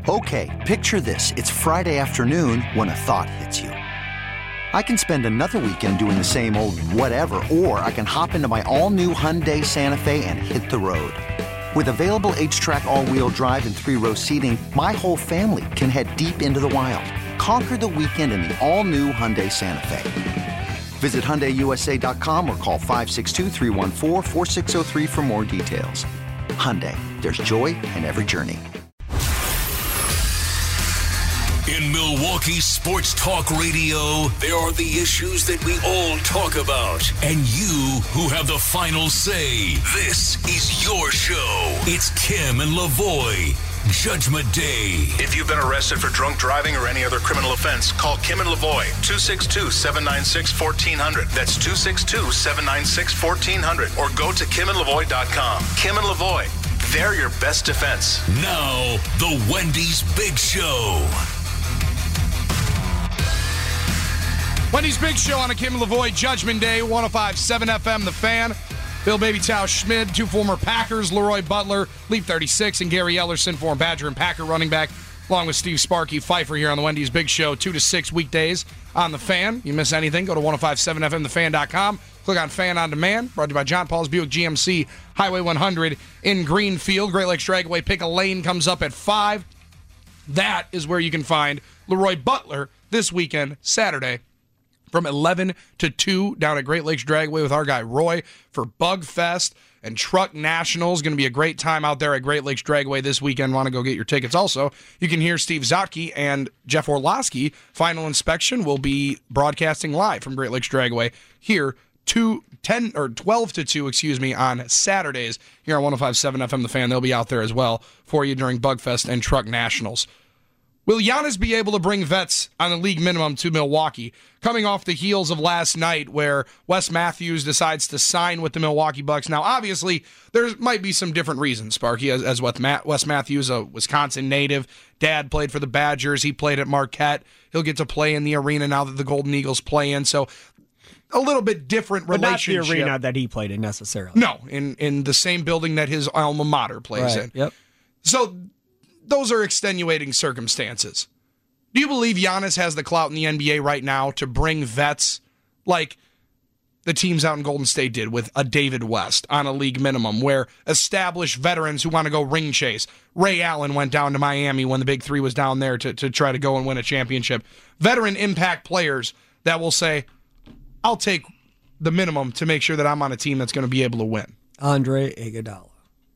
Okay, picture this. It's Friday afternoon when a thought hits you. I can spend another weekend doing the same old whatever, or I can hop into my all-new Hyundai Santa Fe and hit the road. With available H-Track all-wheel drive and 3-row seating, my whole family can head deep into the wild. Conquer the weekend in the all-new Hyundai Santa Fe. Visit HyundaiUSA.com or call 562-314-4603 for more details. Hyundai, there's joy in every journey. In Milwaukee Sports Talk Radio, there are the issues that we all talk about, and you who have the final say. This is your show. It's Kim and Lavoie. Judgment Day. If you've been arrested for drunk driving or any other criminal offense, call Kim and Lavoie, 262-796-1400. That's 262-796-1400. Or go to KimandLavoie.com. Kim and Lavoie, they're your best defense. Now, the Wendy's Big Show. Wendy's Big Show on a Kim and Lavoie Judgment Day, 105.7 FM, The Fan. Bill Baby Tao Schmid, two former Packers, Leroy Butler, Leap 36, and Gary Ellerson, former Badger and Packer running back, along with Steve Sparky Pfeiffer here on the Wendy's Big Show, 2 to 6 weekdays on The Fan. You miss anything, go to 105.7FMTheFan.com. Click on Fan on Demand, brought to you by John Paul's Buick GMC, Highway 100 in Greenfield. Great Lakes Dragway, Pick a Lane comes up at 5. That is where you can find Leroy Butler this weekend, Saturday, from 11 to 2 down at Great Lakes Dragway with our guy Roy for Bug Fest and Truck Nationals. Going to be a great time out there at Great Lakes Dragway this weekend. Want to go get your tickets. Also, you can hear Steve Zotke and Jeff Orlowski. Final Inspection will be broadcasting live from Great Lakes Dragway here 12 to 2, on Saturdays here on 105.7 FM The Fan. They'll be out there as well for you during Bug Fest and Truck Nationals. Will Giannis be able to bring vets on the league minimum to Milwaukee? Coming off the heels of last night where Wes Matthews decides to sign with the Milwaukee Bucks. Now, obviously, there might be some different reasons, Sparky, as with Wes Matthews, a Wisconsin native. Dad played for the Badgers. He played at Marquette. He'll get to play in the arena now that the Golden Eagles play in. So a little bit different relationship. But not the arena that he played in necessarily. No, in the same building that his alma mater plays in. Yep. So those are extenuating circumstances. Do you believe Giannis has the clout in the NBA right now to bring vets like the teams out in Golden State did with a David West on a league minimum, where established veterans who want to go ring chase? Ray Allen went down to Miami when the Big Three was down there to try to go and win a championship. Veteran impact players that will say, I'll take the minimum to make sure that I'm on a team that's going to be able to win. Andre Iguodala.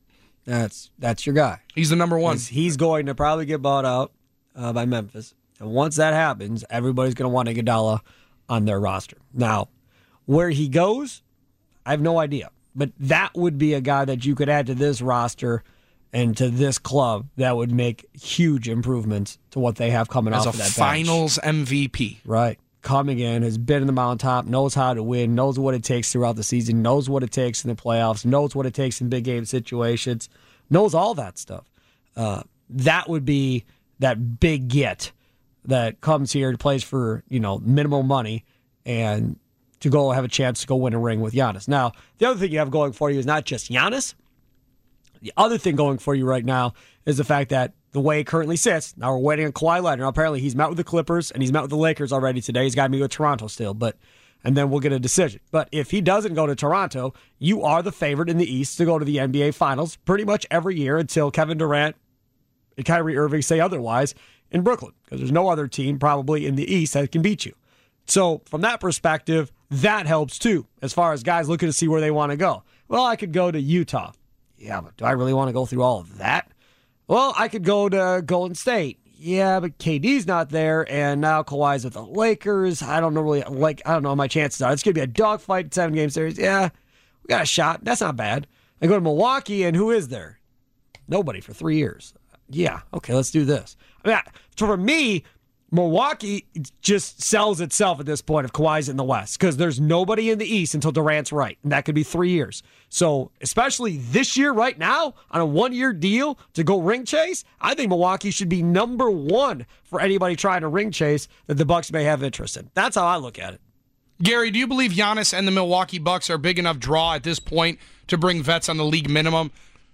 That's your guy. He's the number one. He's going to probably get bought out by Memphis. And once that happens, everybody's going to want Iguodala on their roster. Now, where he goes, I have no idea. But that would be a guy that you could add to this roster and to this club that would make huge improvements to what they have coming off of that bench. As a finals MVP. Right. Coming in, has been in the mountaintop, knows how to win, knows what it takes throughout the season, knows what it takes in the playoffs, knows what it takes in big game situations, knows all that stuff. That would be that big get that comes here and plays for, minimal money and to go have a chance to go win a ring with Giannis. Now, the other thing you have going for you is not just Giannis. The other thing going for you right now is the fact that the way it currently sits, now we're waiting on Kawhi Leonard. Now, apparently he's met with the Clippers and he's met with the Lakers already today. He's got to meet with Toronto still, and then we'll get a decision. But if he doesn't go to Toronto, you are the favorite in the East to go to the NBA Finals pretty much every year until Kevin Durant and Kyrie Irving say otherwise in Brooklyn, because there's no other team probably in the East that can beat you. So from that perspective, that helps too, as far as guys looking to see where they want to go. Well, I could go to Utah. Yeah, but do I really want to go through all of that? Well, I could go to Golden State. Yeah, but KD's not there, and now Kawhi's with the Lakers. I don't know what my chances are. It's going to be a dogfight 7-game series. Yeah, we got a shot. That's not bad. I go to Milwaukee, and who is there? Nobody for 3 years. Yeah, okay, let's do this. For me, Milwaukee just sells itself at this point if Kawhi's in the West, because there's nobody in the East until Durant's right, and that could be 3 years. So especially this year right now on a 1-year deal to go ring chase, I think Milwaukee should be number one for anybody trying to ring chase that the Bucks may have interest in. That's how I look at it. Gary, do you believe Giannis and the Milwaukee Bucks are big enough draw at this point to bring vets on the league minimum?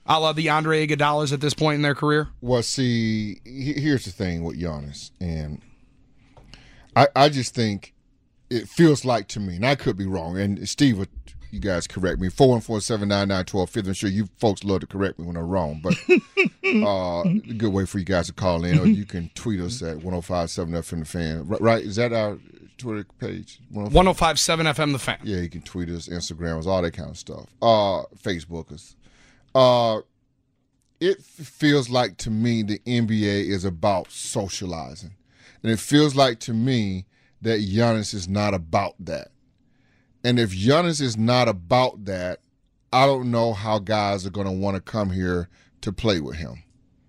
a la the Andre Iguodala's at this point in their career? Well, see, here's the thing with Giannis, and I just think it feels like to me, and I could be wrong, and Steve, you guys correct me, 414-799-1250. I'm sure you folks love to correct me when I'm wrong, but a good way for you guys to call in, or you can tweet us at 1057 FM The Fan. Right? Is that our Twitter page? 1057 FM The Fan. Yeah, you can tweet us, Instagram us, all that kind of stuff. Facebook us. It feels like to me the NBA is about socializing. And it feels like to me that Giannis is not about that. And if Giannis is not about that, I don't know how guys are going to want to come here to play with him.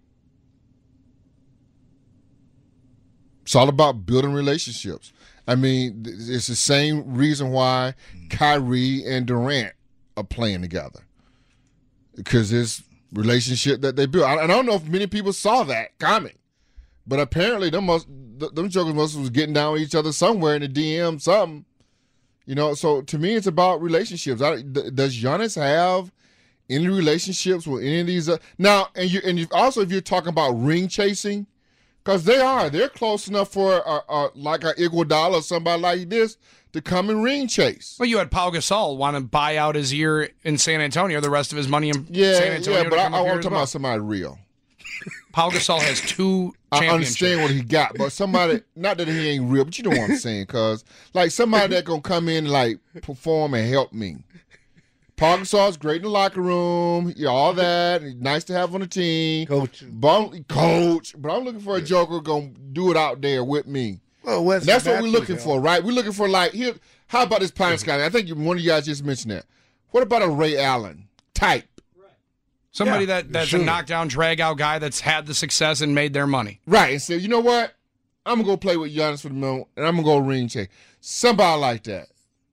It's all about building relationships. I mean, it's the same reason why Kyrie and Durant are playing together. Because this relationship that they built. I don't know if many people saw that coming. But apparently them jokers must was getting down with each other somewhere in the DM, something. You know, so to me it's about relationships. Does Giannis have any relationships with any of these? Now, and also if you're talking about ring chasing, because they're close enough for like a Iguodala or somebody like this to come and ring chase. Well, you had Pau Gasol want to buy out his year in San Antonio, the rest of his money in San Antonio. Yeah, but I want to talk about somebody real. Pau Gasol has 2 championships. I understand what he got, but somebody, not that he ain't real, but you know what I'm saying, because like somebody that going to come in and like perform and help me. Pau Gasol's great in the locker room, all that, nice to have on the team. Coach. But I'm looking for a joker going to do it out there with me. Well, that's what we're looking for, right? We're looking for like, here. How about this Pine Sky? I think one of you guys just mentioned that. What about a Ray Allen type? Somebody that's a knockdown, drag-out guy that's had the success and made their money. Right, and say, you know what? I'm going to go play with Giannis for the moment, and I'm going to go ring check. Somebody like that.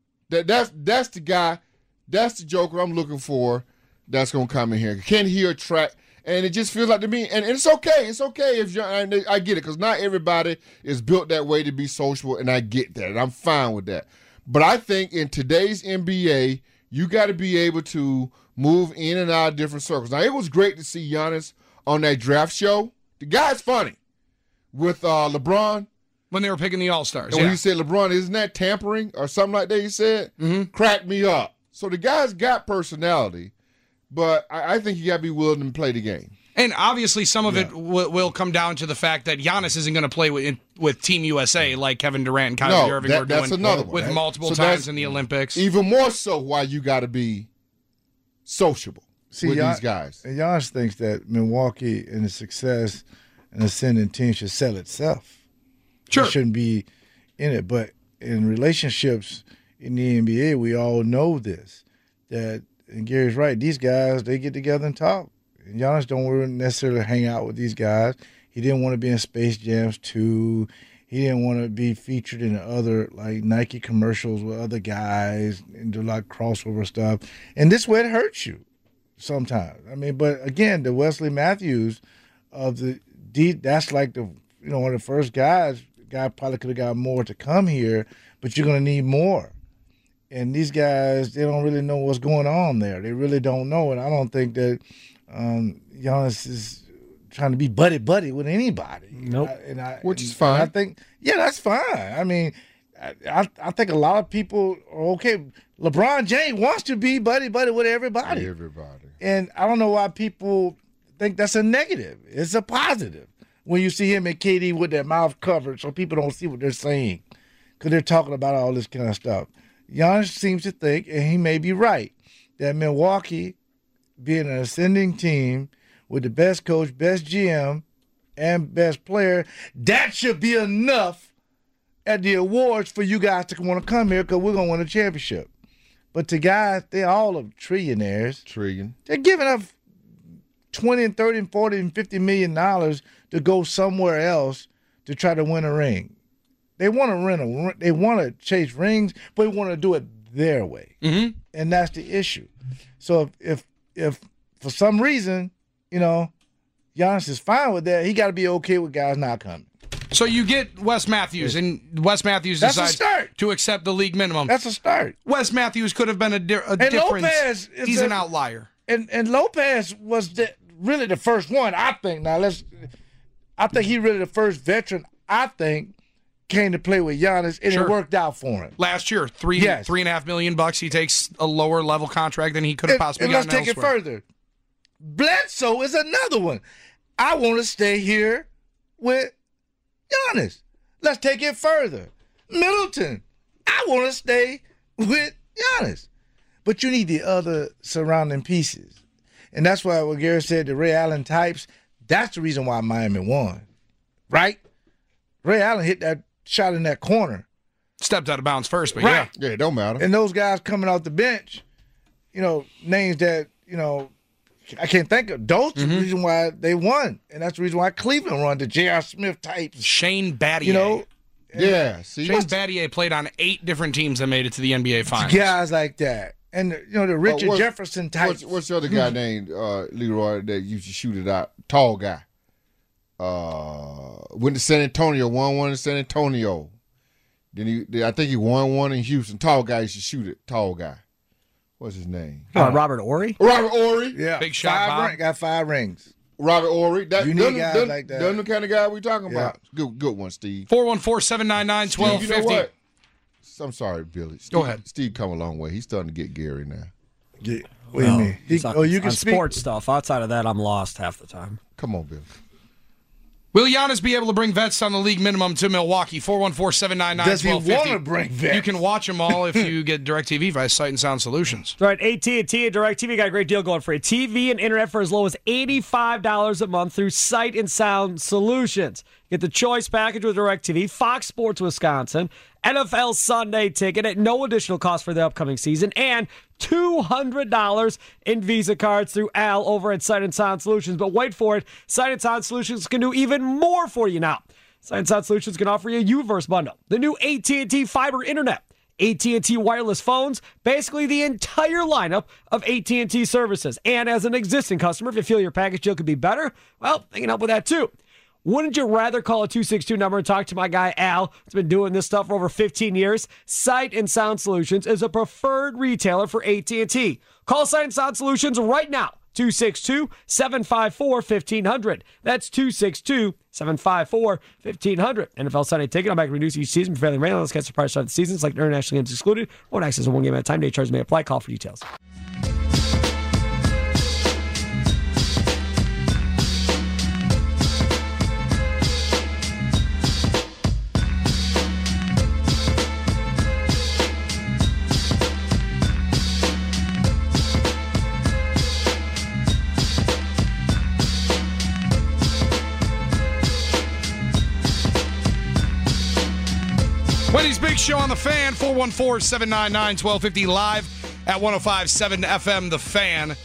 That's the guy, that's the joker I'm looking for that's going to come in here. Can he attract? And it just feels like to me, and it's okay. It's okay if I get it, because not everybody is built that way to be sociable, and I get that, and I'm fine with that. But I think in today's NBA, you got to be able to move in and out of different circles. Now, it was great to see Giannis on that draft show. The guy's funny with LeBron. When they were picking the All-Stars, and when he said, LeBron, isn't that tampering or something like that, he said, cracked me up. So the guy's got personality, but I think you got to be willing to play the game. And obviously some of it will come down to the fact that Giannis isn't going to play with Team USA like Kevin Durant and Kyrie Irving are doing with multiple times in the Olympics. Even more so why you got to be sociable with these guys. And Giannis thinks that Milwaukee and the success and ascending team should sell itself. Sure. It shouldn't be in it. But in relationships in the NBA, we all know this. And Gary's right, these guys, they get together and talk. And Giannis don't necessarily hang out with these guys. He didn't want to be in Space Jams 2. He didn't want to be featured in other like Nike commercials with other guys and do like crossover stuff. And this way it hurts you sometimes. I mean, but again, the Wesley Matthews of that's like the one of the first guys. Guy probably could have got more to come here, but you're gonna need more. And these guys, they don't really know what's going on there. They really don't know, and I don't think that Giannis is trying to be buddy with anybody. Nope. Which is fine. I think, that's fine. I mean, I think a lot of people are okay. LeBron James wants to be buddy with everybody. And I don't know why people think that's a negative. It's a positive when you see him and KD with their mouth covered so people don't see what they're saying because they're talking about all this kind of stuff. Giannis seems to think, and he may be right, that Milwaukee, being an ascending team with the best coach, best GM, and best player, that should be enough at the awards for you guys to want to come here because we're going to win a championship. But to guys, they're all of trillionaires. They're giving up $20 and $30 and $40 and $50 million to go somewhere else to try to win a ring. They want to they want to chase rings, but they want to do it their way. Mm-hmm. And that's the issue. So if for some reason, Giannis is fine with that, he got to be okay with guys not coming. So you get Wes Matthews, and Wes Matthews decides to accept the league minimum. That's a start. Wes Matthews could have been a difference. Lopez he's an outlier. and Lopez was really the first one, I think. I think he really the first veteran, I think, came to play with Giannis, and it worked out for him. Last year, $3.5 million. He takes a lower level contract than he could have possibly gotten elsewhere. Let's take it further. Bledsoe is another one. I want to stay here with Giannis. Let's take it further. Middleton, I want to stay with Giannis. But you need the other surrounding pieces. And that's why what Gary said, the Ray Allen types, that's the reason why Miami won. Right? Ray Allen hit that shot in that corner. Stepped out of bounds first, but right. Yeah, it don't matter. And those guys coming off the bench, names that, I can't think of. Those are the reason why they won. And that's the reason why Cleveland won, the J.R. Smith types. Shane Battier. See, Shane Battier played on 8 different teams that made it to the NBA Finals. Guys like that. And, the Richard Jefferson types. What's the other guy named Leroy that used to shoot it out? Tall guy. Went to San Antonio, won one in San Antonio. Then I think he won one in Houston. Tall guy used to shoot it. Tall guy. What's his name? Robert Horry? Robert Horry. Yeah. Big shot. Got 5 rings. Robert Horry. Unique guys like that. That's the kind of guy we talking about. Good one, Steve. 414-799-1250. You know what? I'm sorry, Billy. Steve, Go ahead. Steve come a long way. He's starting to get Gary now. What do you mean? You can on speak. Sports stuff. Outside of that, I'm lost half the time. Come on, Billy. Will Giannis be able to bring vets on the league minimum to Milwaukee? 414-799-1250. Does he want to bring vets? You can watch them all if you get DirecTV via Sight and Sound Solutions. That's right. AT&T and DirecTV got a great deal going for you. TV and internet for as low as $85 a month through Sight and Sound Solutions. Get the choice package with DirecTV, Fox Sports Wisconsin, NFL Sunday ticket at no additional cost for the upcoming season, and $200 in Visa cards through Al over at Sight and Sound Solutions. But wait for it. Sight and Sound Solutions can do even more for you now. Sight and Sound Solutions can offer you a U-verse bundle, the new AT&T fiber internet, AT&T wireless phones, basically the entire lineup of AT&T services. And as an existing customer, if you feel your package deal could be better, well, they can help with that too. Wouldn't you rather call a 262 number and talk to my guy Al, who's been doing this stuff for over 15 years? Sight and Sound Solutions is a preferred retailer for AT&T. Call Sight and Sound Solutions right now. 262-754-1500. That's 262-754-1500. NFL Sunday ticket. I'm back to reduce each season for failing rain. Let's catch the price of the seasons like international games excluded. Won't access one game at a time. Day charges may apply. Call for details. Wendy's Big Show on the Fan, 414-799-1250, live at 105.7 FM, The Fan.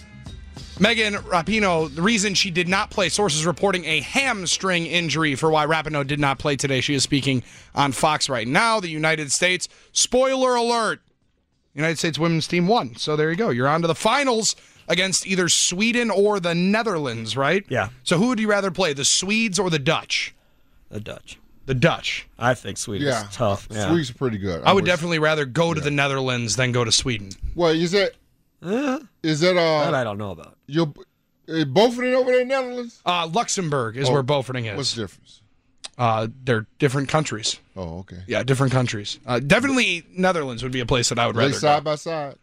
Megan Rapinoe, the reason she did not play, sources reporting a hamstring injury for why Rapinoe did not play today. She is speaking on Fox right now. The United States, spoiler alert, United States women's team won. So there you go. You're on to the finals against either Sweden or the Netherlands, right? Yeah. So who would you rather play, the Swedes or the Dutch? The Dutch. The Dutch. I think Sweden is tough. Yeah. Sweden's pretty good. I would definitely rather go to the Netherlands than go to Sweden. Well, is that that I don't know about. Beauforting over there in Netherlands? Luxembourg is where Beauforting is. What's the difference? They're different countries. Oh, okay. Yeah, different countries. Definitely Netherlands would be a place that I would rather side go. by side?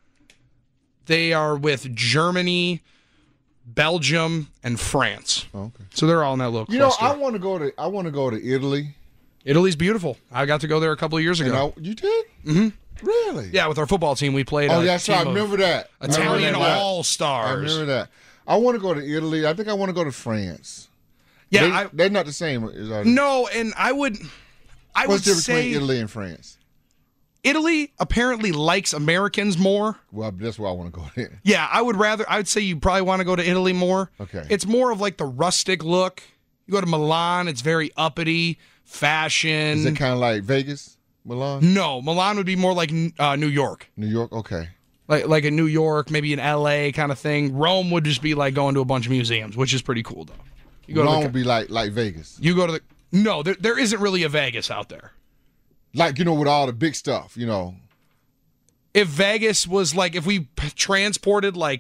They are with Germany, Belgium, and France. Oh, okay. So they're all in that little cluster. You know, I want to go to Italy. Italy's beautiful. I got to go there a couple of years ago. You did? Mm-hmm. Really? Yeah, with our football team, we played. Oh, that's right. I remember that. Italian All-Stars. I remember that. I want to go to Italy. I think I want to go to France. Yeah, they're not the same as ours. No, and I would What's the difference say between Italy and France? Italy apparently likes Americans more. Well, that's why I want to go there. Yeah, I would say you probably want to go to Italy more. Okay. It's more of like the rustic look. You go to Milan, it's very uppity, fashion. Is it kind of like Vegas, Milan? No, Milan would be more like New York. New York, okay. Like in New York, maybe in L.A. kind of thing. Rome would just be like going to a bunch of museums, which is pretty cool, though. Rome would be like Vegas. You go to the... No, there isn't really a Vegas out there. Like, with all the big stuff, If Vegas was like... If we transported like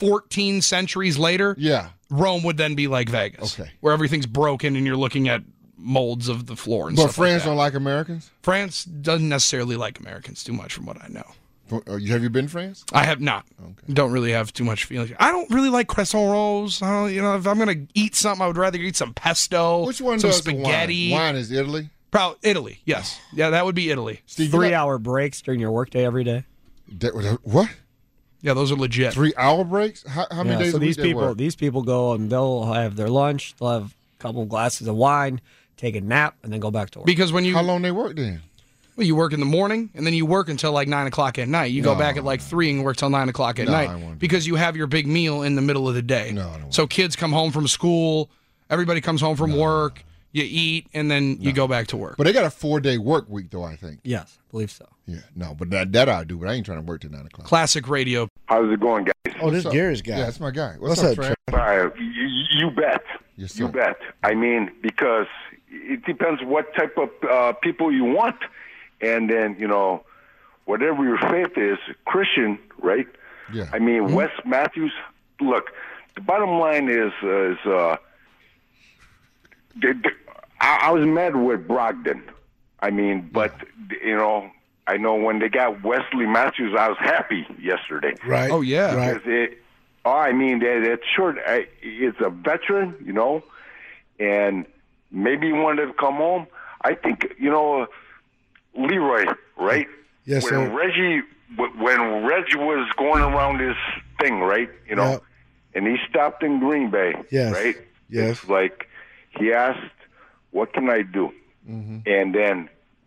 14 centuries later, Yeah. Rome would then be like Vegas, Okay. where everything's broken and you're looking at molds of the floor and But stuff like France that. don't like Americans? France doesn't necessarily like Americans too much, from what I know. Have you been to France? I have not. Okay. Don't really have too much feeling. I don't really like croissant rolls. If I'm gonna eat something, I would rather eat some pesto. Which one some does the spaghetti? wine is Italy? Italy. Yes. Yeah, that would be Italy. Steve, 3-hour breaks during your workday every day. What? Yeah, those are legit. 3-hour breaks? How many Yeah, days so a week these they people, work? these people go and they'll have their lunch. They'll have a couple of glasses of wine, take a nap, and then go back to work. Because when How long they work then? you work in the morning and then you work until like 9 o'clock at night. You go back at like 3 and work till 9 o'clock at No, I night won't do because you have your big meal in the middle of the day. No, I don't want So kids come home from school, everybody comes home from work, you eat, and then you go back to work. But they got a 4-day work week, though, I think. Yes, I believe so. Yeah, no, but that I do, but I ain't trying to work till 9 o'clock. Classic radio. How's it going, guys? Oh, this What's up? Gary's guy. Yeah, that's my guy. What's up, Trey? You bet. Yes, You sir. bet. I mean, because it depends what type of people you want. And then, whatever your faith is, Christian, right? Yeah. I mean, Wes Matthews, look, the bottom line is I was mad with Brogdon. I mean, but, I know when they got Wesley Matthews, I was happy yesterday. Right. Oh, yeah. Right. It's short. It's a veteran, and maybe he wanted to come home. I think, Leroy, right? Yes, when sir. When Reggie was going around his thing, right? Yep. And he stopped in Green Bay, Yes. right? Yes. It's like he asked, "What can I do?" Mm-hmm. And then,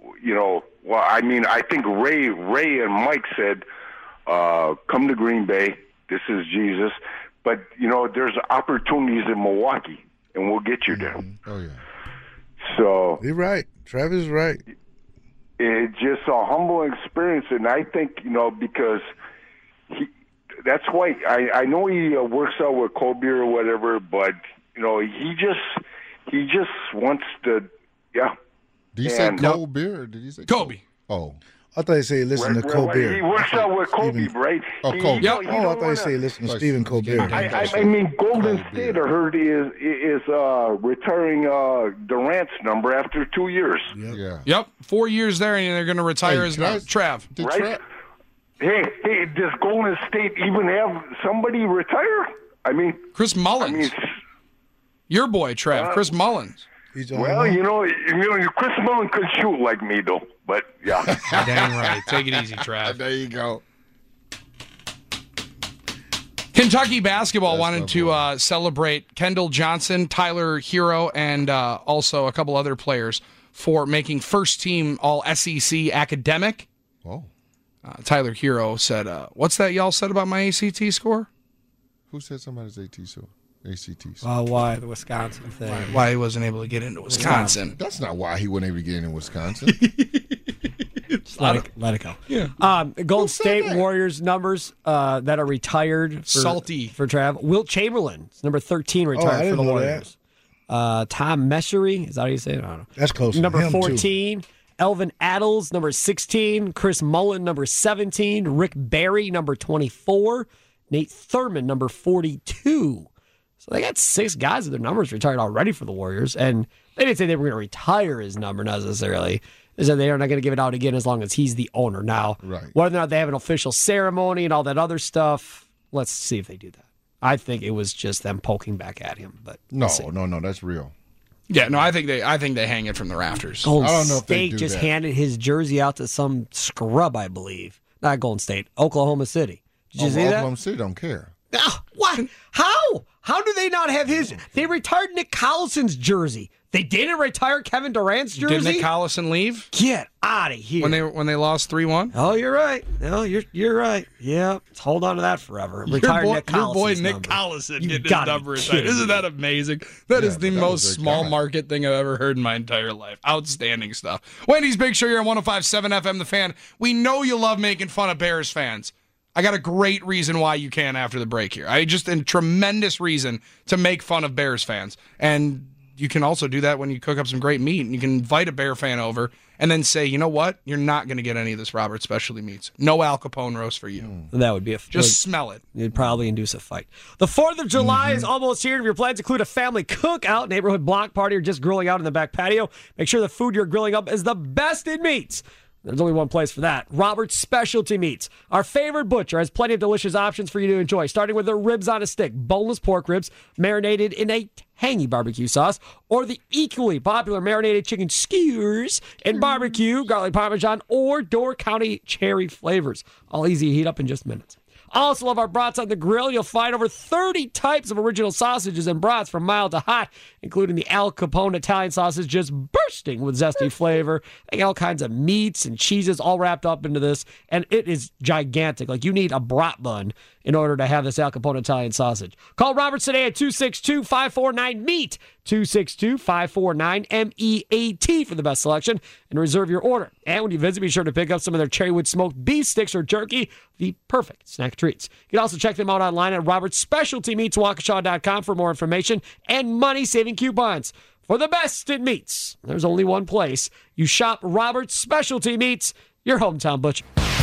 I think Ray and Mike said, "Come to Green Bay. This is Jesus." But there's opportunities in Milwaukee, and we'll get you there. Oh, yeah. So You're right. Travis is right. it's just a humble experience, and I think because that's why I know he works out with Kobe or whatever, but he just wants to, yeah. Did you say And- cold beer or did you say Kobe. Oh. I thought you say listen to Colbert. He works out with Kobe, right? Oh, Kobe. Yep. He Oh, I don't thought you wanna- say listen to Like Stephen Colbert. I mean, Golden Kobe. State, I heard, is retiring Durant's number after 2 years. Yeah. Yep, 4 years there, and they're going to retire Hey, his can I- Trav. Did Right? Hey, does Golden State even have somebody retire? I mean, Chris Mullins. Your boy, Trav. Chris Mullins. He's on well, Chris Mullin could shoot like me, though. But yeah, Dang right. Take it easy, Trav. There you go. Kentucky basketball wanted my to celebrate Kendall Johnson, Tyler Hero, and also a couple other players for making first team all SEC academic. Oh. Tyler Hero said, what's that y'all said about my ACT score? Who said somebody's ACT? Why the Wisconsin thing? Why he wasn't able to get into Wisconsin. That's not why he wasn't able to get in Wisconsin. Just let it go. Yeah. Golden State Warriors numbers that are retired. For, Salty. For Trav. Wilt Chamberlain, is number 13, I retired for didn't the know Warriors. Tom Meshery, is that how you say it? I don't know. That's close. Number Him, too. 14. Elvin Adels, number 16. Chris Mullen, number 17. Rick Barry, number 24. Nate Thurman, number 42. So they got 6 guys with their numbers retired already for the Warriors. And they didn't say they were going to retire his number necessarily. They said they are not going to give it out again as long as he's the owner. Now, Right. whether or not they have an official ceremony and all that other stuff, let's see if they do that. I think it was just them poking back at him. But No, we'll see. no, that's real. Yeah, no, I think they hang it from the rafters. Golden I don't know if they State do just that. handed his jersey out to some scrub, I believe. Not Golden State, Oklahoma City. Did you see that? Oklahoma City don't care. Ah, what? How? How do they not have his? They retired Nick Collison's jersey. They didn't retire Kevin Durant's jersey. Did Nick Collison leave Get out of here! when they lost 3-1? Oh, you're right. No, you're right. Yeah, let's hold on to that forever. Retire Nick Your boy Collison's Nick number. Collison You getting his gotta number be retired. kidding Isn't me. that amazing? That is the but that most was their small guy. market thing I've ever heard in my entire life. Outstanding stuff. Wendy's Big Show here on 105.7 FM The Fan. We know you love making fun of Bears fans. I got a great reason why you can after the break here. A tremendous reason to make fun of Bears fans. And you can also do that when you cook up some great meat, and you can invite a Bear fan over and then say, you know what? You're not going to get any of this Robert's Specialty Meats. No Al Capone roast for you. That would be Just smell it. It'd probably induce a fight. The 4th of July is almost here. If your plans include a family cookout, neighborhood block party, or just grilling out in the back patio, make sure the food you're grilling up is the best in meats. There's only one place for that. Robert's Specialty Meats. Our favorite butcher has plenty of delicious options for you to enjoy, starting with their ribs on a stick, boneless pork ribs marinated in a tangy barbecue sauce, or the equally popular marinated chicken skewers in barbecue, garlic parmesan, or Door County cherry flavors. All easy to heat up in just minutes. Also love our brats on the grill. You'll find over 30 types of original sausages and brats from mild to hot, including the Al Capone Italian sausage just bursting with zesty flavor. They got all kinds of meats and cheeses all wrapped up into this, and it is gigantic. Like, you need a brat bun in order to have this Al Capone Italian sausage. Call Roberts today at 262-549-MEAT, 262-549-MEAT for the best selection, and reserve your order. And when you visit, be sure to pick up some of their cherrywood smoked beef sticks or jerky, the perfect snack treats. You can also check them out online at robertspecialtymeatswaukesha.com for more information and money-saving coupons. For the best in meats, there's only one place. You shop Robert's Specialty Meats, your hometown butcher.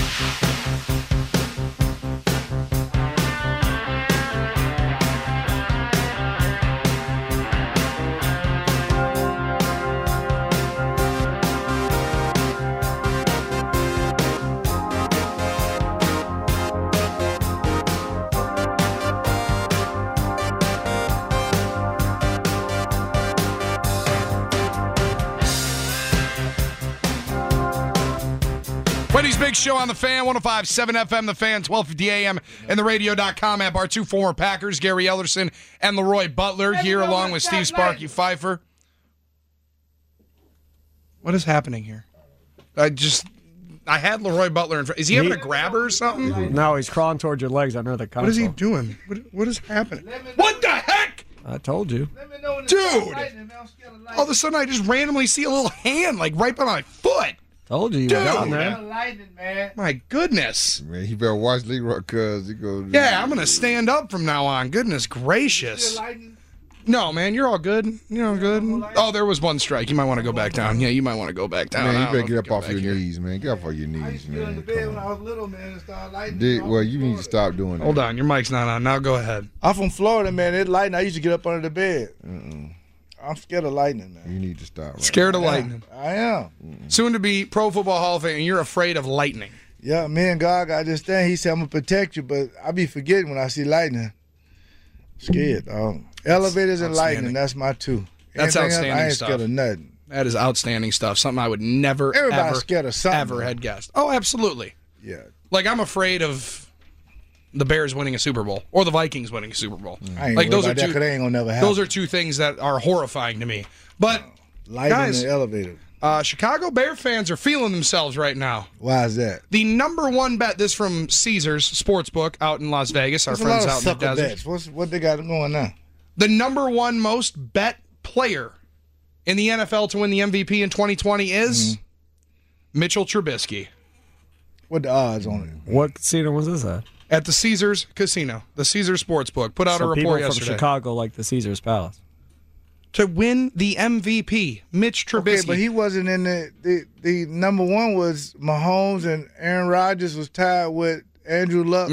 Wendy's Big Show on the Fan, 105.7 FM, the Fan, 1250 AM, and the radio.com app. Our two former Packers, Gary Ellerson and Leroy Butler, here along with Steve Sparky Pfeiffer. What is happening here? I had Leroy Butler in front. Is he having a grabber or something? No, he's crawling towards your legs under the console. What is he doing? What is happening? What the heck? I told you. Dude! All of a sudden, I just randomly see a little hand, like, right by my foot. Told you. Dude. Down there. My goodness. Man, you better watch Leroy because he goes. Yeah, I'm going to stand up from now on. Goodness gracious. No, man, you're all good. You're all good. Oh, there was one strike. You might want to go back down. Yeah, you might want to go back down. Man, you better get up off your knees, man. Get up off your knees, man. in the bed when I was little, man, and started lighting. Well, you need to stop doing that. Hold on, your mic's not on. Now go ahead. I'm from Florida, man. It lightning. I used to get up under the bed. I'm scared of lightning, man. You need to stop. Right Scared of lightning. I am. Soon to be Pro Football Hall of Fame, and you're afraid of lightning. Yeah, me and God got this thing. He said, I'm going to protect you, but I be forgetting when I see lightning. Scared. Elevators and lightning, that's my two. That's Anything outstanding else, I ain't stuff. scared of nothing. That is outstanding stuff. Something I would never, Everybody's scared of something. ever had guessed. Oh, absolutely. Yeah. Like, I'm afraid of the Bears winning a Super Bowl or the Vikings winning a Super Bowl. I ain't like those those are that, two. 'cause they ain't gonna never happen. Those are two things that are horrifying to me. But lightning guys, and elevator. Chicago Bear fans are feeling themselves right now. Why is that? The number one bet, this from Caesars Sportsbook out in Las Vegas, our There's friends a lot out of in the sucker desert. bets. What they got going now? The number one most bet player in the NFL to win the MVP in 2020 is Mitchell Trubisky. What the odds on it? What casino was this at? At the Caesars Casino. The Caesars Sportsbook put out a So report people yesterday. from Chicago like the Caesars Palace. To win the MVP, Mitch Trubisky. Okay, but he wasn't in the number one was Mahomes, and Aaron Rodgers was tied with Andrew Luck.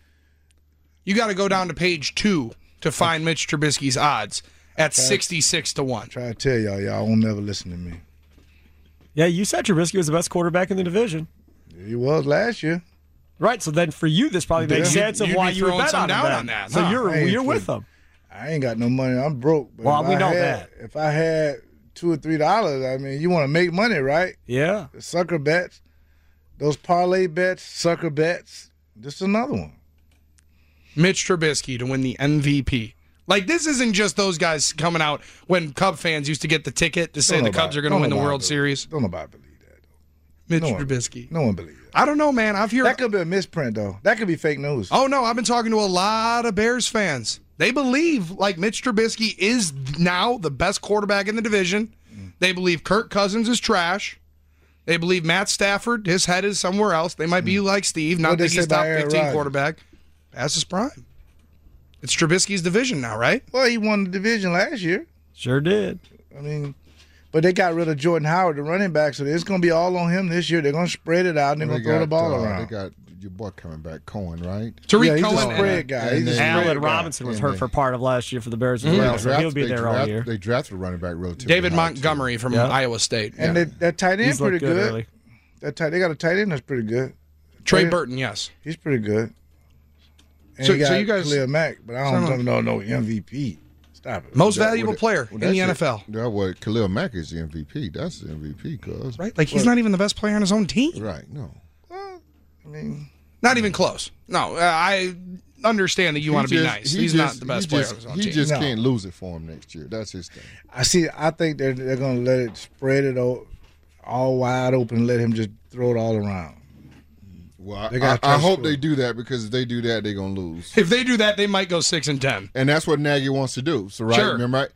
You got to go down to page 2 to find Mitch Trubisky's odds at 66 to 1. Try to tell y'all won't never listen to me. Yeah, you said Trubisky was the best quarterback in the division. He was last year. Right, so then for you, this probably makes sense of You'd why be you would throwing bet some on him down then. on that, So huh? you're with them. I ain't got no money. I'm broke. But Well, if we I know had- that. If I had $2 or $3, I mean, you want to make money, right? Yeah. The sucker bets, those parlay bets, sucker bets. Just another one. Mitch Trubisky to win the MVP. Like, this isn't just those guys coming out when Cub fans used to get the ticket to say the Cubs are going to win the World Series. Don't nobody believe that, Mitch no one- Trubisky. though. No one believes that. I don't know, man. I've heard. That could be a misprint, though. That could be fake news. Oh, no, I've been talking to a lot of Bears fans. They believe, like, Mitch Trubisky is now the best quarterback in the division. They believe Kirk Cousins is trash. They believe Matt Stafford, his head is somewhere else. They might be like Steve, not What'd they think he's say about top Aaron 15 Rodgers? quarterback. Past his prime. It's Trubisky's division now, right? Well, he won the division last year. Sure did. I mean, but they got rid of Jordan Howard, the running back, so it's going to be all on him this year. They're going to spread it out, and they're going to throw the ball around. They got your boy coming back, Cohen, right? Tariq he's Cohen. a spread guy. He's a Allen spread guy. Robinson was hurt for part of last year for the Bears as well, so he'll be there all year. They drafted a running back relatively David high, Montgomery from Iowa State. And that tight end He's pretty looked good good. early. They got a tight end that's pretty good. Trey Burton, yes. He's pretty good. And So he got you guys- Khalil Mack, but I don't know no MVP. Stop it. Most valuable player in the NFL. Yeah, well, Khalil Mack is the MVP. That's the MVP, cuz. Right? Like, he's not even the best player on his own team. Right, no. I mean, Not even close. No, I understand that you want to be nice. He's not the best player on his own He team. just can't lose it for him next year. That's his thing. I think they're going to let it spread it all wide open and let him just throw it all around. Well, I hope they do that, because if they do that, they're going to lose. If they do that, they might go 6-10. And that's what Nagy wants to do. So, right? Sure. Remember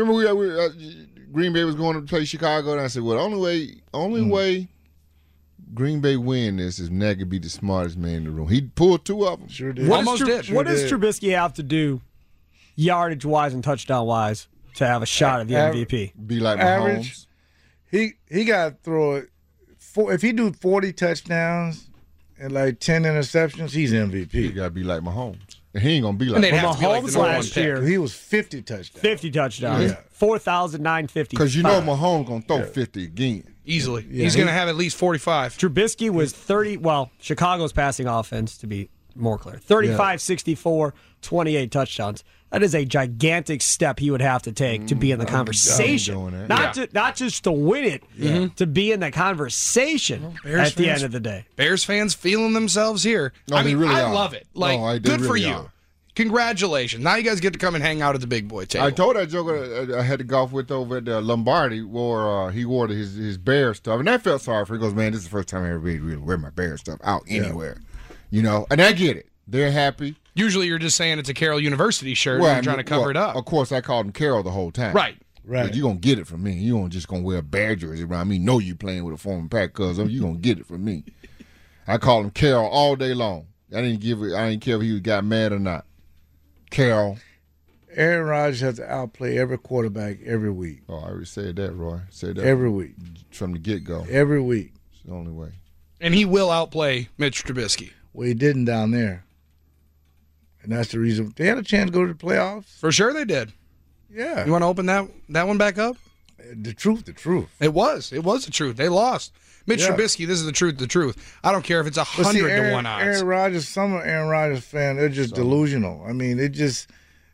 Green Bay was going to play Chicago, and I said, well, the only way Green Bay win this is Nagy be the smartest man in the room. He pulled two of them. Sure did. What Almost did. What does Trubisky have to do, yardage-wise and touchdown-wise, to have a shot at the MVP? Be like Average. Mahomes. He got to throw it. If he do 40 touchdowns and like 10 interceptions, he's He MVP. got to be like Mahomes. And he ain't going to be like And they'd Mahomes. have to be like the Mahomes number one last pick. year, He was 50 touchdowns. 50 touchdowns, Yeah. 4,950. Because you know Mahomes going to throw 50 again. Easily. He's going to have at least 45. Trubisky was 30. Well, Chicago's passing offense, to be more clear, 35, 64, 28 touchdowns. That is a gigantic step he would have to take to be in the conversation. doing that. Not just to win it, to be in the conversation Bears at the fans- end of the day. Bears fans feeling themselves here. No, I they mean, really I are. love it. Like, No, they good for really you. are. Congratulations. Now you guys get to come and hang out at the big boy table. I told that joker I had to golf with over at Lombardi. He wore his Bear stuff, and I felt sorry for him. He goes, man, this is the first time I ever really wear my Bear stuff out anywhere. You know, and I get it. They're happy. Usually you're just saying it's a Carroll University shirt and you're trying to cover it up. Of course, I called him Carroll the whole time. Right. You're going to get it from me. You don't just going to wear a Bear jersey around me. Know you playing with a former Pack, cuz you're going to get it from me. I called him Carroll all day long. I didn't care if he got mad or not. Carroll. Aaron Rodgers has to outplay every quarterback every week. Oh, I already said that, Roy. Said that Every week. from the get-go. Every week. It's the only way. And he will outplay Mitch Trubisky. Well, he didn't down there. And that's the reason. They had a chance to go to the playoffs. For sure they did. Yeah. You want to open that one back up? The truth. It was the truth. They lost. Mitch Yeah. Trubisky, this is the truth. I don't care if it's But see, 100 to 1 odds. Aaron Rodgers, some of Aaron Rodgers fans, they're just delusional. They just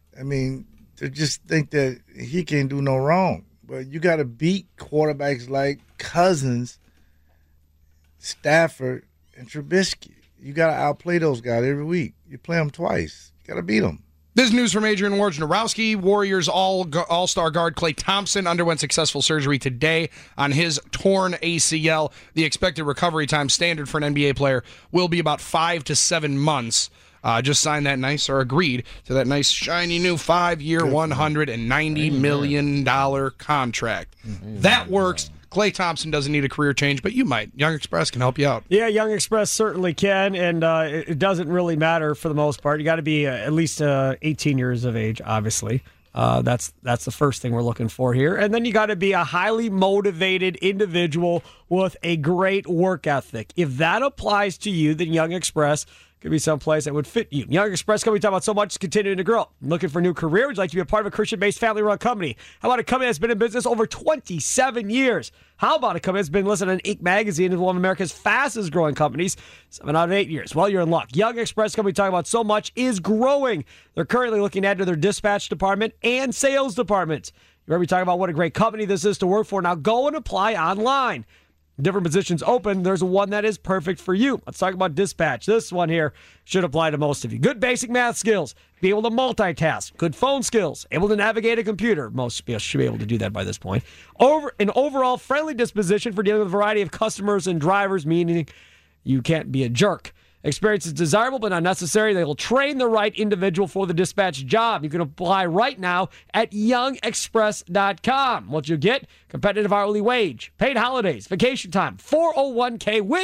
think that he can't do no wrong. But you got to beat quarterbacks like Cousins, Stafford, and Trubisky. You got to outplay those guys every week. You play them twice. You got to beat them. This news from Adrian Wojnarowski. Warriors all-star guard Klay Thompson underwent successful surgery today on his torn ACL. The expected recovery time, standard for an NBA player, will be about 5 to 7 months. Just signed that nice, or agreed to that nice, shiny new 5-year, $190 million contract. That works. Klay Thompson doesn't need a career change, but you might. Young Express can help you out. Yeah, Young Express certainly can, and it doesn't really matter for the most part. You got to be at least 18 years of age, obviously. That's the first thing we're looking for here. And then you got to be a highly motivated individual with a great work ethic. If that applies to you, then Young Express could be someplace that would fit you. Young Express company talking about so much, continuing to grow. Looking for a new career? Would you like to be a part of a Christian-based family-run company? How about a company that's been in business over 27 years? How about a company that's been listed on Inc. magazine as one of America's fastest-growing companies, 7 out of 8 years? Well, you're in luck. Young Express company talking about so much is growing. They're currently looking to add to their dispatch department and sales department. You're going to be talking about what a great company this is to work for. Now go and apply online. Different positions open. There's one that is perfect for you. Let's talk about dispatch. This one here should apply to most of you. Good basic math skills. Be able to multitask. Good phone skills. Able to navigate a computer. Most people should be able to do that by this point. An overall friendly disposition for dealing with a variety of customers and drivers, meaning you can't be a jerk. Experience is desirable but not necessary. They will train the right individual for the dispatch job. You can apply right now at youngexpress.com. What you get? Competitive hourly wage, paid holidays, vacation time, 401k with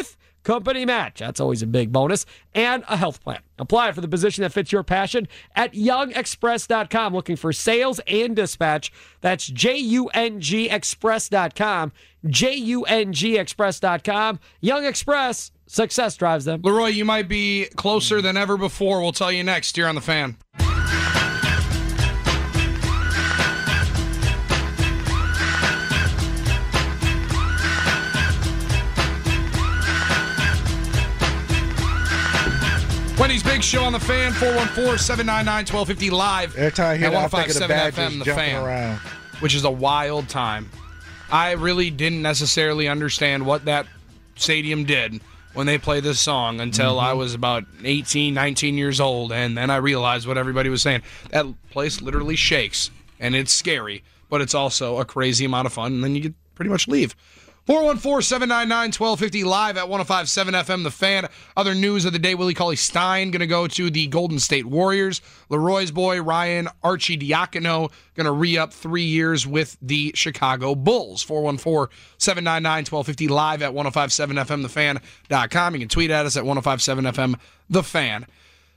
company match. That's always a big bonus. And a health plan. Apply for the position that fits your passion at youngexpress.com. Looking for sales and dispatch. That's JUNGexpress.com. JUNGexpress.com. Young Express. Success drives them. Leroy, you might be closer than ever before. We'll tell you next here on The Fan. Wendy's Big Show on The Fan, 414-799-1250 live. Every time I hear that, I think of the 105.7 Badgers FM, The jumping Fan, around. which is a wild time. I really didn't necessarily understand what that stadium did when they played this song until I was about 18, 19 years old, and then I realized what everybody was saying. That place literally shakes, and it's scary, but it's also a crazy amount of fun, and then you could pretty much leave. 414-799-1250 live at 105.7 FM, The Fan. Other news of the day, Willie Cauley-Stein going to go to the Golden State Warriors. Leroy's boy, Ryan Arcidiacono, going to re-up 3 years with the Chicago Bulls. 414-799-1250 live at 105.7 FM, thefan.com. You can tweet at us at 105.7 FM, The Fan.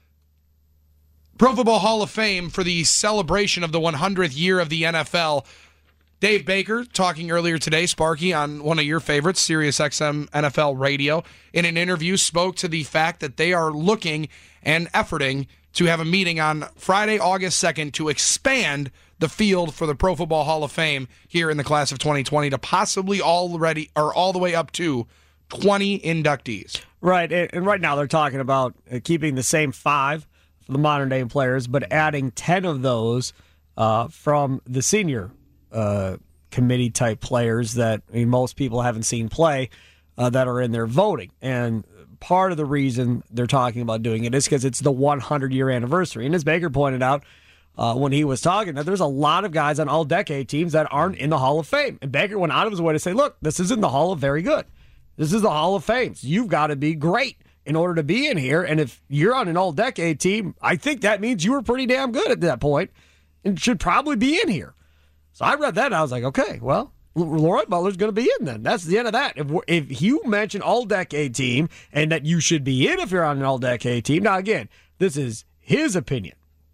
Pro Football Hall of Fame for the celebration of the 100th year of the NFL. Dave Baker talking earlier today, Sparky, on one of your favorites, SiriusXM NFL Radio, in an interview spoke to the fact that they are looking and efforting to have a meeting on Friday, August 2nd to expand the field for the Pro Football Hall of Fame here in the class of 2020 to possibly all the way up to 20 inductees. Right, and right now they're talking about keeping the same 5 for the modern-day players, but adding 10 of those from the senior committee type players that most people haven't seen play that are in there voting. And part of the reason they're talking about doing it is because it's the 100-year anniversary. And as Baker pointed out when he was talking, that there's a lot of guys on all-decade teams that aren't in the Hall of Fame. And Baker went out of his way to say, look, this isn't the Hall of Very Good. This is the Hall of Fame. So you've got to be great in order to be in here. And if you're on an all-decade team, I think that means you were pretty damn good at that point and should probably be in here. So I read that and I was like, okay, well, Leroy Butler's going to be in then. That's the end of that. If you mention all-decade team and that you should be in if you're on an all-decade team, now again, this is his opinion.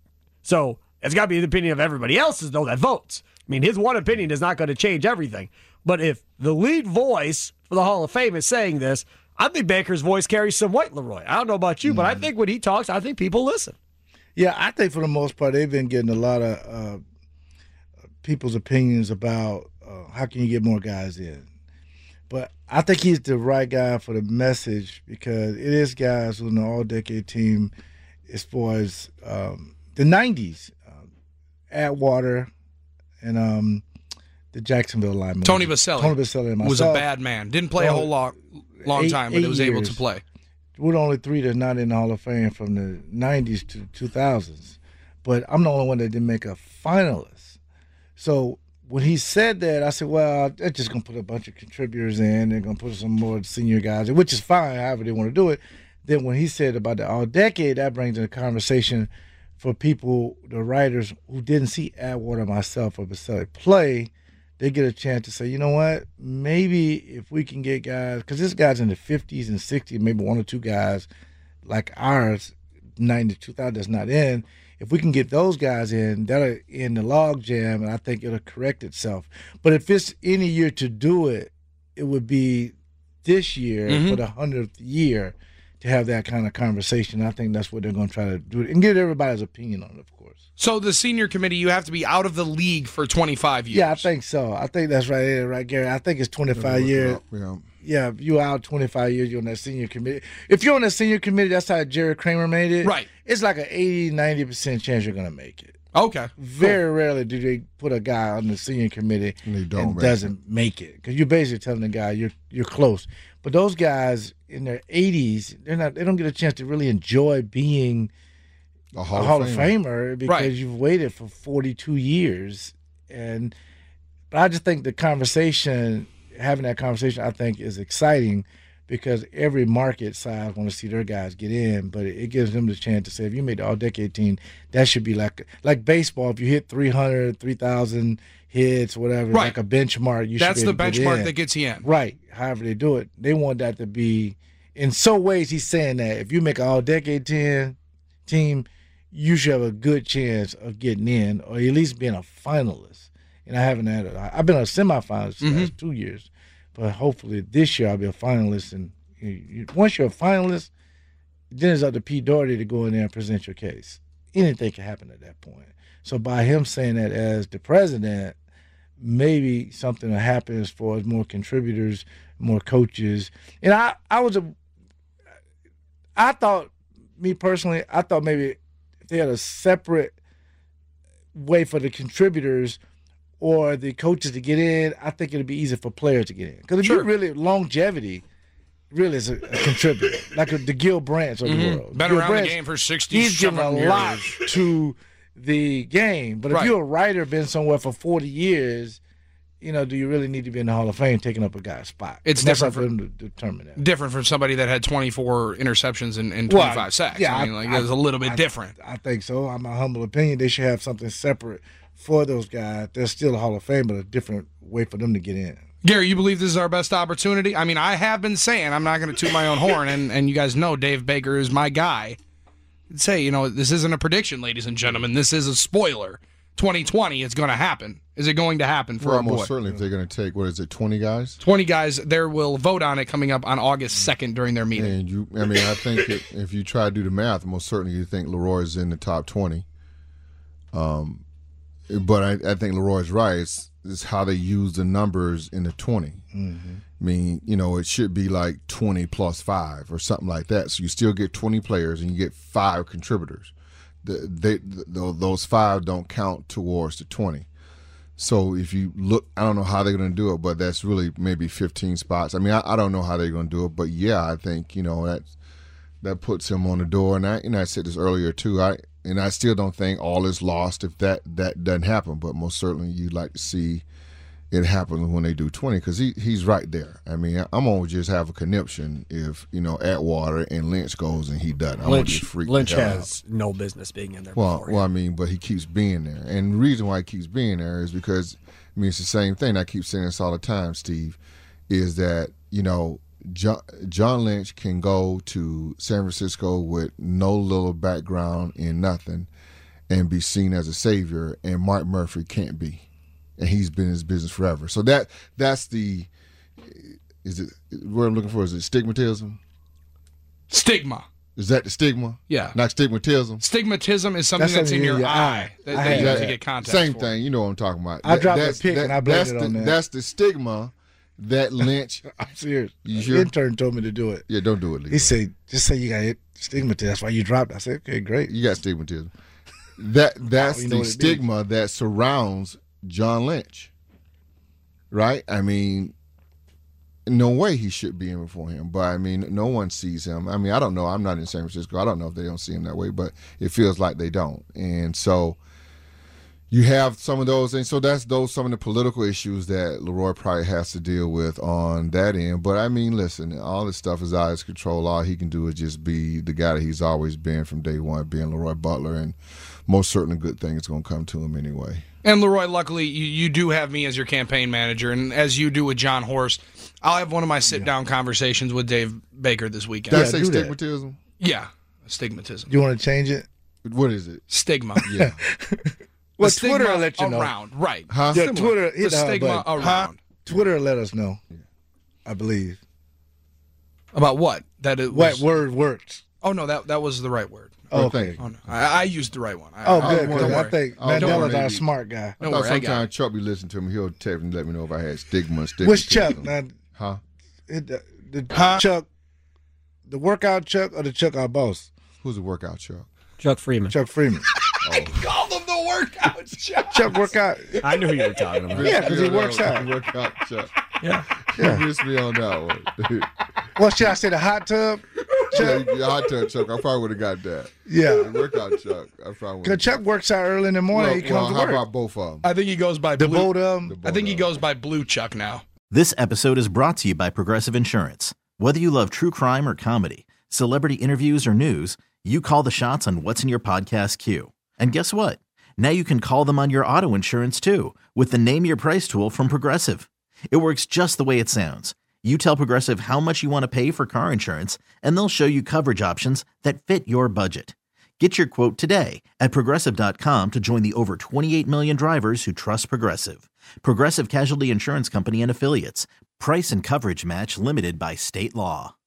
So it's got to be the opinion of everybody else's, though, that votes. I mean, his one opinion is not going to change everything. But if the lead voice for the Hall of Fame is saying this, I think Baker's voice carries some weight, Leroy. I don't know about you, but I think when he talks, I think people listen. Yeah, I think for the most part, they've been getting a lot of people's opinions about how can you get more guys in. But I think he's the right guy for the message because it is guys on the all-decade team as far as the 90s, Atwater and the Jacksonville lineman. Tony Baselli. Tony Baselli was a bad man. Didn't play a whole long time, but he was able to play. We're the only 3 that are not in the Hall of Fame from the 90s to 2000s. But I'm the only one that didn't make a finalist. So when he said that, I said, well, they're just going to put a bunch of contributors in. They're going to put some more senior guys in, which is fine, however they want to do it. Then when he said about the all-decade, that brings in a conversation for people, the writers who didn't see Atwater, myself, or Baselli play. They get a chance to say, you know what, maybe if we can get guys, because this guy's in the 50s and 60s, maybe 1 or 2 guys like ours, 90 to 2000 that's not in. If we can get those guys in, that'll end the log jam, and I think it'll correct itself. But if it's any year to do it, it would be this year for the 100th year to have that kind of conversation. I think that's what they're going to try to do and get everybody's opinion on it, of course. So the senior committee, you have to be out of the league for 25 years. Yeah, I think so. I think that's right, Gary. I think it's 25 years. Yeah, if you're out 25 years, you're on that senior committee. If you're on that senior committee, that's how Jerry Kramer made it. Right. It's like an 80, 90% chance you're going to make it. Okay. Very rarely do they put a guy on the senior committee and doesn't make it. Because you're basically telling the guy you're close. But those guys in their 80s, they don't get a chance to really enjoy being a Hall of Famer because you've waited for 42 years. But I just think having that conversation, I think, is exciting because every market size want to see their guys get in, but it gives them the chance to say, if you made the all-decade team, that should be like baseball. If you hit 300, 3,000 hits, whatever, like a benchmark, that's the benchmark that gets you in. Right, however they do it. They want that to be in some ways, he's saying that if you make an all-decade team, you should have a good chance of getting in or at least being a finalist. And I haven't had it. I've been a semifinalist the last 2 years, but hopefully this year I'll be a finalist. And once you're a finalist, then it's up to Pete Doherty to go in there and present your case. Anything can happen at that point. So by him saying that as the president, maybe something will happen as far as more contributors, more coaches. And I thought maybe if they had a separate way for the contributors or the coaches to get in, I think it'd be easier for players to get in. Because if you're really longevity, really is a contributor, like the Gil Brandts of the world. Been around the game for 60 years. He's giving a lot to the game. But if you're a writer, been somewhere for 40 years, do you really need to be in the Hall of Fame taking up a guy's spot? It's different for them to determine that. Different from somebody that had 24 interceptions and 25 sacks. Yeah, it's a little bit different. I think so. In my humble opinion, they should have something separate for those guys. They're still a Hall of Fame, but a different way for them to get in. Gary, you believe this is our best opportunity? I mean, I have been saying, I'm not going to toot my own horn, and you guys know Dave Baker is my guy. I'd say, this isn't a prediction, ladies and gentlemen. This is a spoiler. 2020, it's going to happen. Is it going to happen for our boy? Most certainly if they're going to take, 20 guys? 20 guys. They will vote on it coming up on August 2nd during their meeting. And I think if you try to do the math, most certainly you think Leroy's in the top 20. But I think Leroy's right. It's how they use the numbers in the 20. Mm-hmm. I mean, it should be like 20 plus 5 or something like that. So you still get 20 players and you get 5 contributors. Those 5 don't count towards the 20. So if you look, I don't know how they're going to do it, but that's really maybe 15 spots. I mean, I don't know how they're going to do it, but yeah, I think that puts him on the door. And I said this earlier too. I still don't think all is lost if that doesn't happen, but most certainly you'd like to see it happen when they do 20 because he's right there. I mean, I'm going to just have a conniption if, Atwater and Lynch goes and he doesn't. Lynch has no business being in there. But he keeps being there. And the reason why he keeps being there is because, it's the same thing. I keep saying this all the time, Steve, is that, John Lynch can go to San Francisco with no little background in nothing and be seen as a savior, and Mark Murphy can't be. And he's been in his business forever. So that's the word I'm looking for, is it stigmatism? Stigma. Is that the stigma? Yeah. Not stigmatism? Stigmatism is something that's in your eye that you have to get contact Same for. thing. You know what I'm talking about. I dropped a pick and I blamed it on that. That's the stigma that Lynch. I'm serious. You sure? The intern told me to do it. Yeah, don't do it, Lee. He said, just say you got stigmatism. That's why you dropped it. I said, okay, great. You got stigmatism. That's the stigma that surrounds John Lynch, right? I mean, no way he should be in before him, but no one sees him. I don't know. I'm not in San Francisco. I don't know if they don't see him that way, but it feels like they don't. And so you have some of those, and so that's some of the political issues that Leroy probably has to deal with on that end. But listen, all this stuff is out of his control. All he can do is just be the guy that he's always been from day one, being Leroy Butler, and most certainly good thing is going to come to him anyway. And Leroy, luckily, you do have me as your campaign manager, and as you do with John Horst, I'll have one of my sit-down conversations with Dave Baker this weekend. Did I say stigmatism? Yeah, stigmatism. You want to change it? What is it? Stigma. Yeah. Well, Twitter will let you know. Around, right. Huh? Yeah, Twitter. The stigma around. Twitter will let us know, I believe. About what? That it was, what word works. Oh, no, that was the right word. Oh, okay. Oh, no. I used the right one. Good. I think Mandela's our smart guy. I thought sometimes Chuck be listening to me. He'll text me and let me know if I had stigma. Which Chuck? Huh? Chuck, the workout Chuck or the Chuck our boss? Who's the workout Chuck? Chuck Freeman. Chuck Freeman. I called him the workout Chuck. Chuck workout. I knew who you were talking about. Yeah, because he works out. Workout Chuck. Yeah. You missed me on that one. What should I say? The hot tub? Chuck? Yeah, hot tub Chuck. I probably would have got that. Yeah. The workout Chuck. I probably Because Chuck works out early in the morning. He comes to work. How about both of them? I think he goes by the Blue. both of them. I think he goes by Blue Chuck now. This episode is brought to you by Progressive Insurance. Whether you love true crime or comedy, celebrity interviews or news, you call the shots on what's in your podcast queue. And guess what? Now you can call them on your auto insurance too with the Name Your Price tool from Progressive. It works just the way it sounds. You tell Progressive how much you want to pay for car insurance, and they'll show you coverage options that fit your budget. Get your quote today at Progressive.com to join the over 28 million drivers who trust Progressive. Progressive Casualty Insurance Company and Affiliates. Price and coverage match limited by state law.